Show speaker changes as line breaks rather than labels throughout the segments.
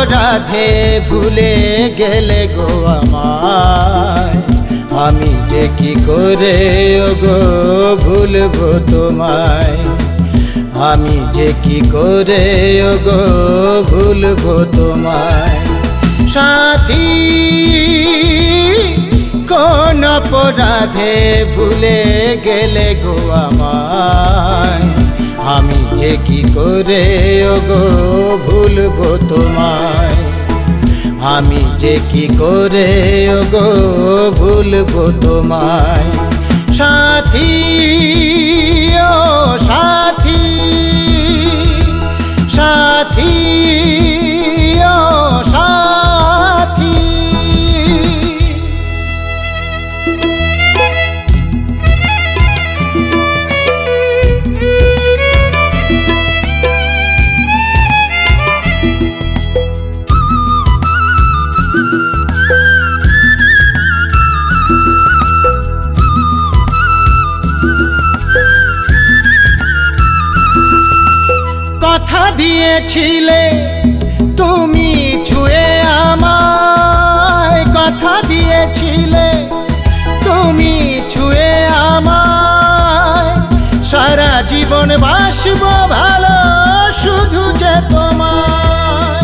অপরাধে ভুলে গেলে গো আমায়, আমি যে কি করে ওগো ভুলবো তোমায়, আমি যে কি করে ওগো ভুলবো তোমায়। সাথী কোন অপরাধে ভুলে গেলে গো আমায়, আমি যে কি করে ওগো ভুলবো তোমায়, আমি যে কি করে ওগো ভুলবো তোমায়। সাথী ও সাথী, সাথী ও সাথী। কথা দিয়েছিলে তুমি ছুঁয়ে আমায়, কথা দিয়েছিলে তুমি ছুঁয়ে আমায়, সারা জীবন বাসবো ভালো শুধু যে তোমায়।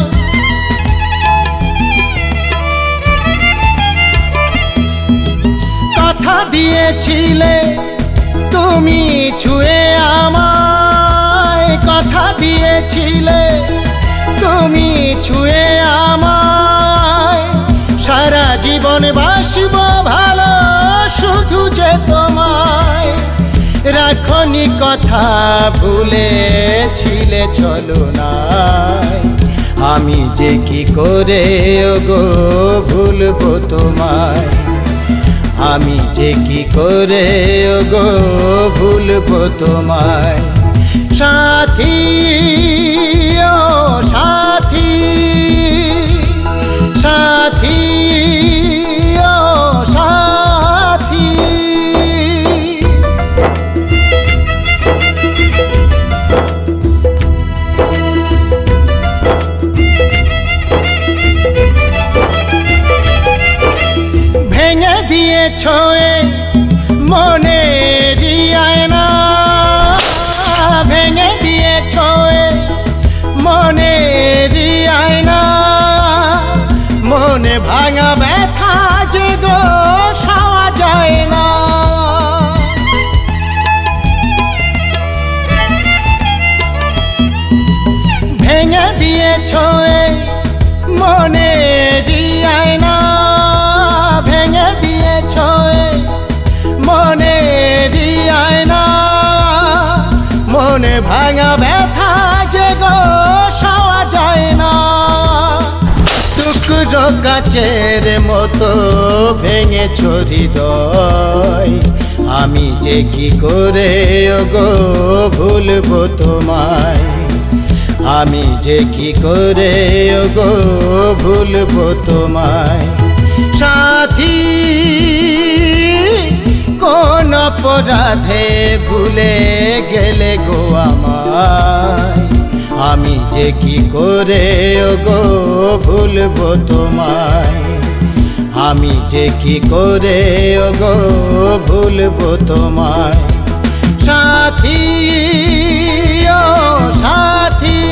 কথা দিয়েছিলে তুমি ছুঁয়ে আমায়, কথা দিয়েছিলে তুমি ছুঁয়ে আমায়, সারা জীবন বাসবো ভালো শুধু যে তোমায়। রাখনি কথা ভুলেছিলে চলো নাই, আমি যে কি করে ওগো ভুলবো তোমায়, আমি যে কি করে ওগো ভুলবো তোমায়। সাথী ও সাথী, সাথী ও সাথী। ভেঙে দিয়েছ মনেরই আয়না, ভেঙে দিয়েছ মনেরই আয়না, মনে ভাঙা ব্যথা যে গো সওয়া যায় না। ভেঙে দিয়েছ মনেরই আয়না, ভেঙে দিয়েছ মনেরই আয়না, মনে ভাঙা ব্যথা যে গো সওয়া যায় না। টুকরো কাচের মতো ভেঙেছ হৃদয়, আমি যে কি করে ওগো ভুলবো তোমায়, আমি যে কি করে ওগো ভুলবো তোমায়। সাথী কোন অপরাধে ভুলে গেলে গো আমায়, আমি যে কি করে ওগো ভুলবো তোমায়, আমি যে কি করে ওগো ভুলবো তোমায়। সাথী ও সাথী।